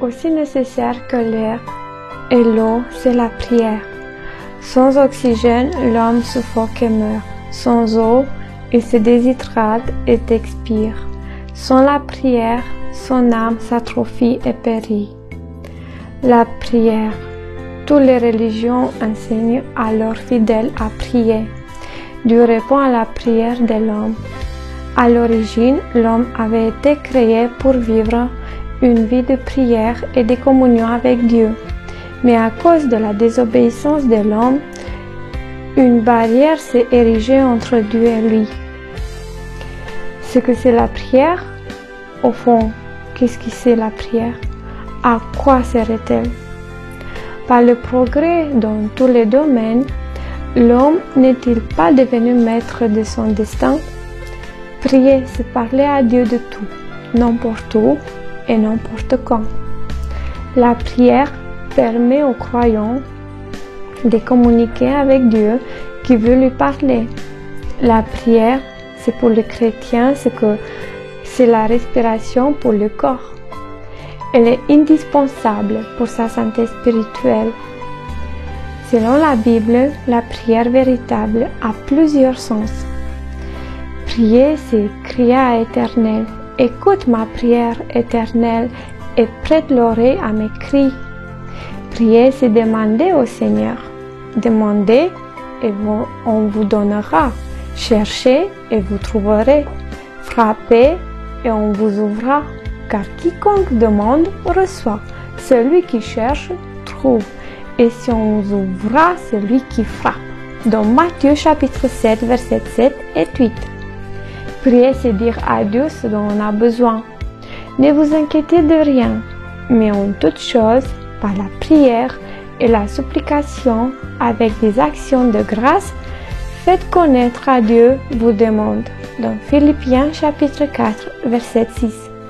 aussi nécessaire que l'air et l'eau, c'est la prière. Sans oxygène, l'homme suffoque et meurt. Sans eau, il se déshydrate et expire. Sans la prière, son âme s'atrophie et périt. La prière. Toutes les religions enseignent à leurs fidèles à prier. Dieu répond à la prière de l'homme. À l'origine, l'homme avait été créé pour vivre une vie de prière et de communion avec Dieu. Mais à cause de la désobéissance de l'homme, une barrière s'est érigée entre Dieu et lui. Ce que c'est la prière? Au fond, qu'est-ce que c'est la prière? À quoi sert-elle? Par le progrès dans tous les domaines, l'homme n'est-il pas devenu maître de son destin? Prier, c'est parler à Dieu de tout, n'importe où et n'importe quand. La prière permet aux croyants de communiquer avec Dieu qui veut lui parler. La prière, c'est pour les chrétiens ce que c'est la respiration pour le corps. Elle est indispensable pour sa santé spirituelle. Selon la Bible, la prière véritable a plusieurs sens. Prier, c'est crier à l'Éternel. Écoute ma prière, Éternel, et prête l'oreille à mes cris. Prier, c'est demander au Seigneur. Demandez et on vous donnera. Cherchez et vous trouverez. Frappez et on vous ouvrira. Car quiconque demande reçoit. Celui qui cherche trouve. Et si on vous ouvrira, celui qui frappe. Dans Matthieu chapitre 7, versets 7 et 8. Prier, c'est dire à Dieu ce dont on a besoin. Ne vous inquiétez de rien, mais en toute chose, par la prière et la supplication, avec des actions de grâce, faites connaître à Dieu vos demandes. Dans Philippiens chapitre 4, verset 6.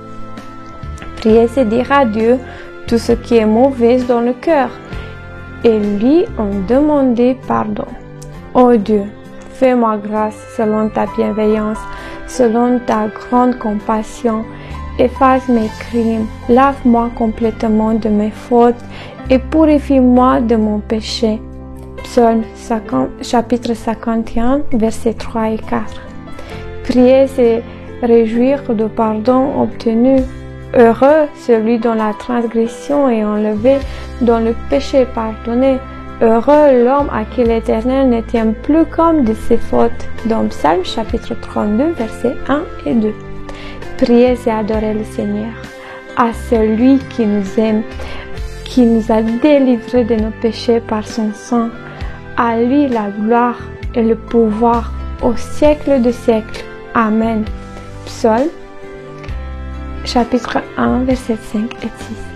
Prier, c'est dire à Dieu tout ce qui est mauvais dans le cœur et lui en demander pardon. Ô Dieu, fais-moi grâce selon ta bienveillance, selon ta grande compassion. Efface mes crimes, lave-moi complètement de mes fautes et purifie-moi de mon péché. Psaume chapitre 51, versets 3 et 4. Prier, c'est réjouir du pardon obtenu. Heureux celui dont la transgression est enlevée, dont le péché est pardonné. Heureux l'homme à qui l'Éternel ne tient plus compte de ses fautes. Dans Psaume chapitre 32, versets 1 et 2. Prier, c'est adorer le Seigneur, à celui qui nous aime, qui nous a délivrés de nos péchés par son sang. À lui la gloire et le pouvoir au siècle des siècles. Amen. Psaume chapitre 1, versets 5 et 6.